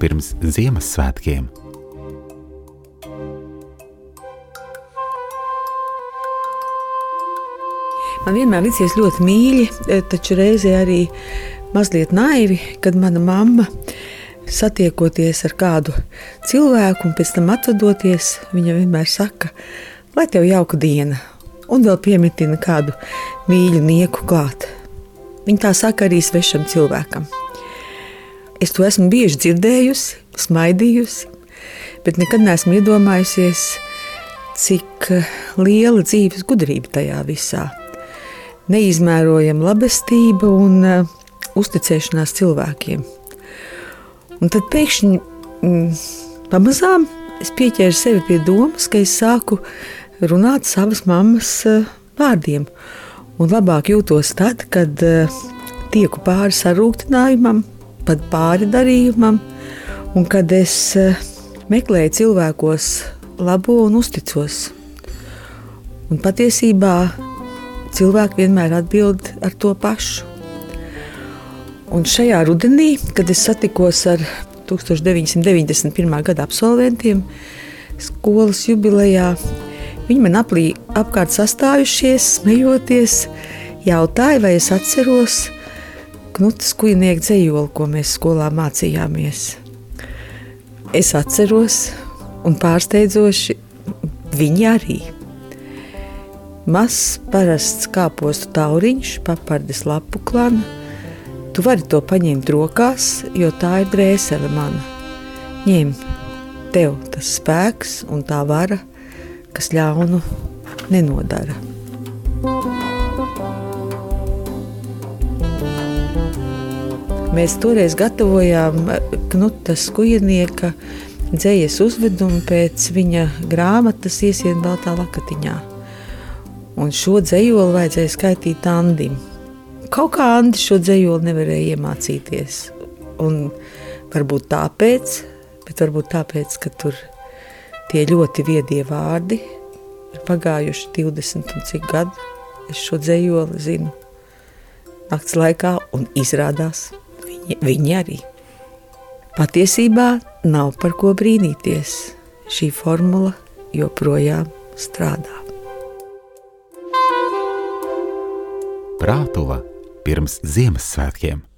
pirms Ziemassvētkiem. Man vienmēr licies ļoti mīļi, taču reizē arī mazliet naivi, kad mana mamma, satiekoties ar kādu cilvēku un pēc tam atvadoties, viņa vienmēr saka, lai tev jauka diena, un vēl piemitina kādu mīļu nieku klāt. Viņa tā saka arī svešam cilvēkam. Es to esmu bieži dzirdējusi, smaidījusi, bet nekad neesmu iedomājusies, cik liela dzīves gudrība tajā visā. Neizmērojama labestība un uzticēšanās cilvēkiem. Un tad pēkšņi pamazām es pieķēru sevi pie domas, ka es sāku runāt savas mammas vārdiem. Un labāk jūtos tad, kad tieku pāri sarūktinājumam, pat pāri darījumam, un kad es meklēju cilvēkos labo un uzticos. Un patiesībā cilvēki vienmēr atbild ar to pašu. Un šajā rudenī, kad es satikos ar 1991. gada absolventiem skolas jubilejā, viņi man apkārt sastājušies, smejoties, jautāja, vai es atceros Knutas Kujnieka dzejoli, ko mēs skolā mācījāmies. Es atceros, un pārsteidzoši viņi arī. Mazs parasts kāpostu tauriņš, papardes lapu klana. Tu vari to paņemt rokās, jo tā ir dvēsele mana. Ņem, tev tas spēks un tā vara, kas ļaunu nenodara. Mēs toreiz gatavojām Knutas Kujnieka dzejas uzvedumu pēc viņa grāmatas Iesien baltā lakatiņā. Un šo dzejoli vajadzēja skaitīt Andim. Kaut kā Andi šo dzejoli nevarēja iemācīties. Un varbūt tāpēc, ka tur tie ļoti viedie vārdi ir pagājuši 20 un cik gadu. Es šo dzejoli zinu nakts laikā un izrādās viņi arī. Patiesībā nav par ko brīnīties. Šī formula joprojām strādā. Prātula pirms Ziemassvētkiem.